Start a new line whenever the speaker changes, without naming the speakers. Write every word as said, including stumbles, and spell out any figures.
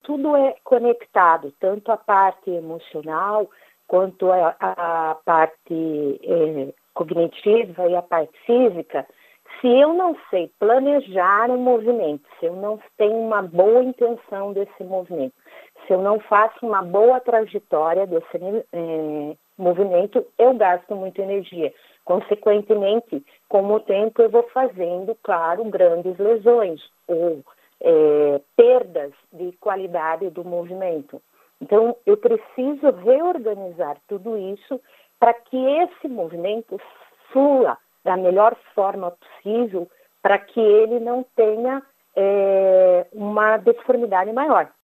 tudo é conectado, tanto a parte emocional quanto a, a parte é, cognitiva e a parte física. Se eu não sei planejar um movimento, se eu não tenho uma boa intenção desse movimento, se eu não faço uma boa trajetória desse é, movimento, eu gasto muita energia. Consequentemente, com o tempo eu vou fazendo, claro, grandes lesões ou é, perdas de qualidade do movimento. Então, eu preciso reorganizar tudo isso para que esse movimento flua da melhor forma possível, para que ele não tenha é, uma deformidade maior.